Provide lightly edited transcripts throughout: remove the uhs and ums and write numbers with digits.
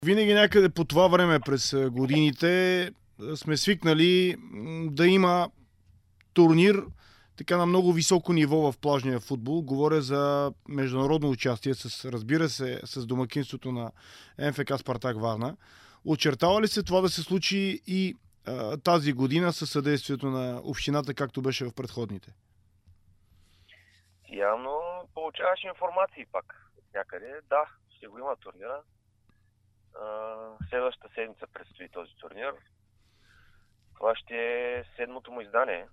Винаги някъде по това време през годините сме свикнали да има турнир така на много високо ниво в плажния футбол. Говоря за международно участие, разбира се, с домакинството на МФК Спартак Варна. Очертава ли се това да се случи и тази година със съдействието на общината, както беше в предходните? Явно получаваш информации пак някъде. Да, ще го има турнира. Следващата седмица предстои този турнир. Това ще е седмото му издание.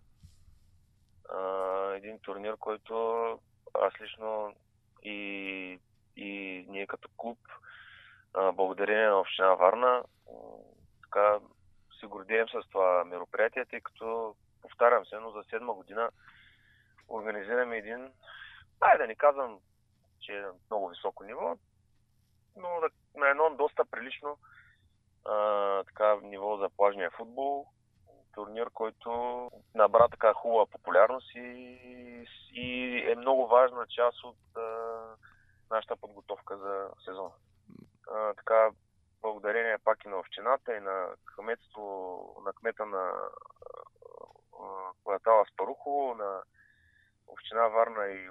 Един турнир, който аз лично и ние като клуб, благодарение на община Варна, така се гордеем с това мероприятие, тъй като, повтарям се, но за 7 година организираме един, да не казвам, че е на много високо ниво, но на едно доста прилично така ниво за плажния футбол. Турнир, който набра така хубава популярност и е много важна част от нашата подготовка за сезона. Така, благодарение пак и на общината и на кмета на квартала Аспарухово, на община Варна и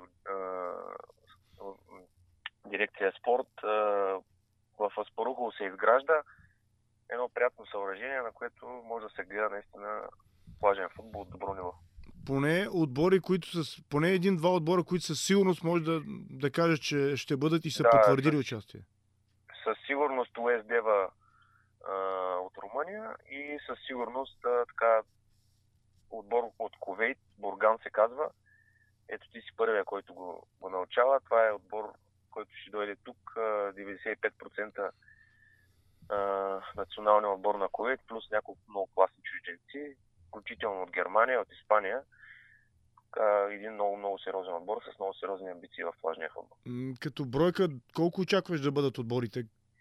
дирекция спорт, в Аспарухово се изгражда едно приятно съоръжение, на което може да се гледа наистина плажен футбол от добро ниво. Поне един-два отбора, които със сигурност може да кажеш, че ще бъдат и са потвърдили участие. Със сигурност УС Дева от Румъния и със сигурност така отбор от Кувейт, Бурган се казва. Ето ти си първия, който го научава. Това е отбор, който ще дойде тук, 95% националния отбор на Кувейт, плюс няколко много класни чужденци, включително от Германия, от Испания. Един много сериозен отбор с много сериозни амбиции в плажния футбол. Като бройка, колко очакваш да бъдат отборите?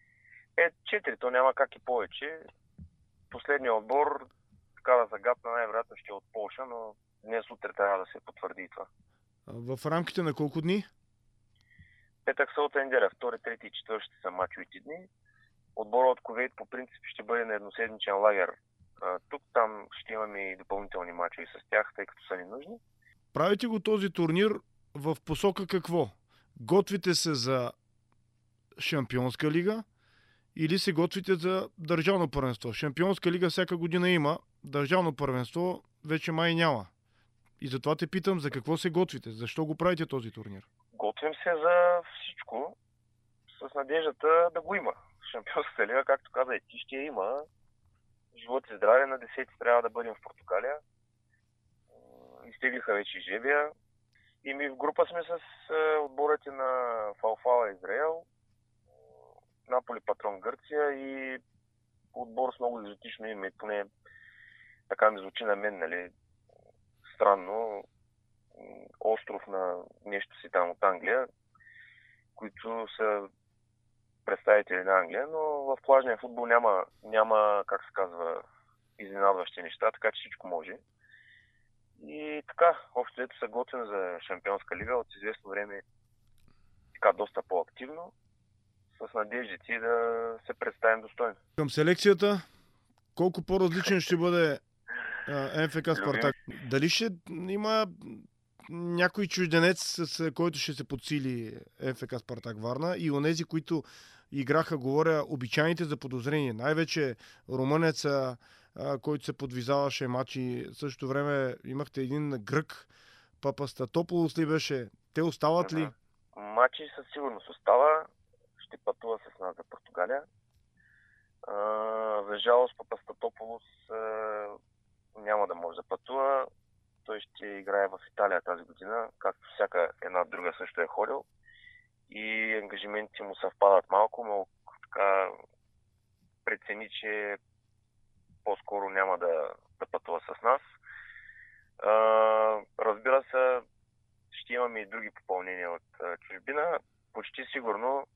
4, то няма как и повече. Последният отбор, така да загадна, най-вероятно ще е от Полша, но днес утре трябва да се потвърди и това. В рамките на колко дни? Петък, събота, неделя, 2, 3 и 4 ще са мачовите дни. Отбора от Кувейт по принцип ще бъде на едноседмичен лагер. Тук там ще имаме и допълнителни мачове с тях, тъй като са ни нужни. Правите го този турнир в посока какво? Готвите се за Шампионска лига или се готвите за държавно първенство? Шампионска лига всяка година има, държавно първенство вече май няма. И затова те питам, за какво се готвите? Защо го правите този турнир? Готвим се за всичко с надеждата да го има. Шампионската лига, както каза и ти, ще има. Живот и здраве, на 10 трябва да бъдем в Португалия. Изтеглиха вече жребия. И ми в група сме с отборите на Фалфала Израел, Наполи Патрон Гърция и отбор с много екзотично име, поне така ми звучи на мен, нали, странно, остров на нещо си там от Англия, които са представители на Англия, но в плажния футбол няма, как се казва, изненадващи неща, така че всичко може. И така, общо ето се готвим за Шампионска лига от известно време така доста по-активно, с надеждите да се представим достойно. Към селекцията, колко по-различен ще бъде МФК Спартак? Дали ще има някой чужденец, с който ще се подсили МФК Спартак Варна и онези, които играха, говоря, обичайните за подозрение, най-вече румънеца, който се подвизаваше матчи. В същото време имахте един грък, Папастатополос ли беше? Те остават ли? Матчи със сигурност остава. Ще пътува с нас за Португалия. За жалост Папастатополос няма да може да пътува. Той ще играе в Италия тази година, както всяка една друга също е ходил. И ангажиментите му съвпадат малко, но така прецени, че по-скоро няма да пътува с нас. Разбира се, ще имаме и други попълнения от чужбина. Почти сигурно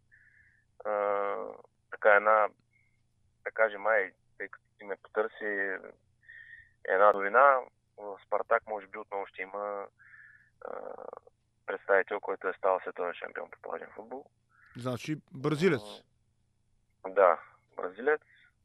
така една, да кажем, тъй като ти ме потърси една новина, в Спартак може би отново ще има представител, който е ставал световен шампион по плажен футбол. Значи бразилец. Да, бразилец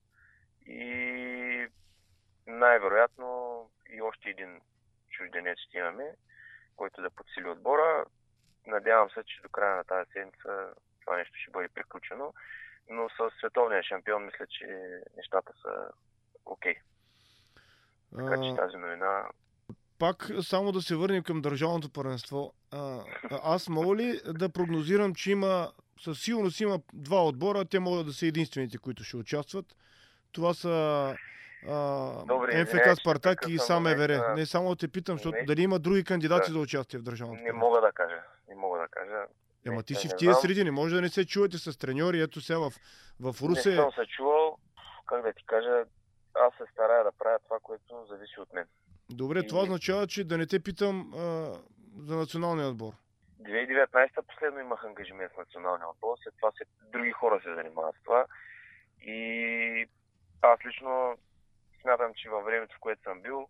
и най-вероятно и още един чужденец ще имаме, който да подсили отбора. Надявам се, че до края на тази седмица това нещо ще бъде приключено, но с световния шампион мисля, че нещата са окей. Така че тази новина... Пак само да се върнем към държавното първенство. Аз мога ли да прогнозирам, че със сигурност има два отбора, те могат да са единствените, които ще участват. Това са МФК Спартак и сам МВР. Не само да те питам, защото дали има други кандидати за участие в държавното първенство. Не мога да кажа. Ема ти си в тия среди, не може да не се чувате с треньори, ето сега в Русе. Не съм се чувал, как да ти кажа, аз се старая да правя това, което зависи от мен. Добре, това означава, че да не те питам за националния отбор. 2019-та последно имах ангажимент с националния отбор, след това други хора се занимават с това и аз лично смятам, че във времето, в което съм бил,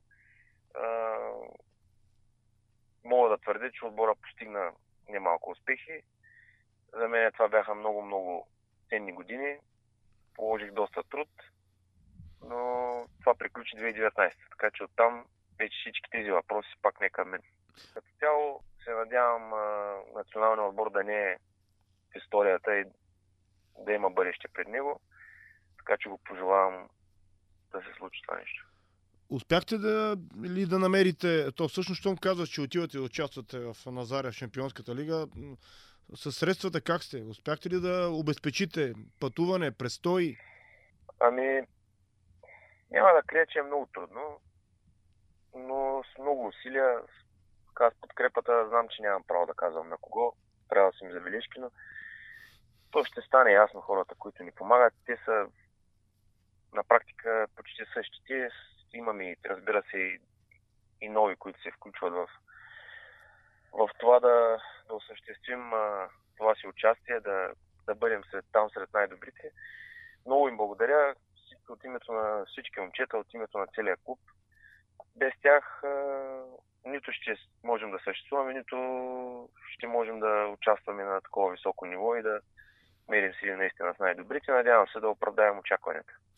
мога да твърдя, че отбора постигна немалко успехи. За мен това бяха много ценни години. Положих доста труд, но това приключи 2019. Така че оттам вече всички тези въпроси пак не към мен. Като цяло се надявам националният отбор да не е в историята и да има бъдеще пред него. Така че го пожелавам да се случи това нещо. Успяхте ли да намерите, то всъщност, щом казваш, че отивате да участвате в Назаря в Шампионската лига, със средствата как сте? Успяхте ли да обезпечите пътуване, престой? Няма да крия, че е много трудно, но с много усилия, с подкрепата, знам, че нямам право да казвам на кого, правил съм забележки, но то ще стане ясно. Хората, които ни помагат, те са на практика почти същите. Имаме, разбира се, и нови, които се включват в това да осъществим това си участие, да бъдем там сред най-добрите. Много им благодаря от името на всички момчета, от името на целия клуб. Без тях нито ще можем да съществуваме, нито ще можем да участваме на такова високо ниво и да мерим сили наистина с най-добрите. Надявам се да оправдаем очакванията.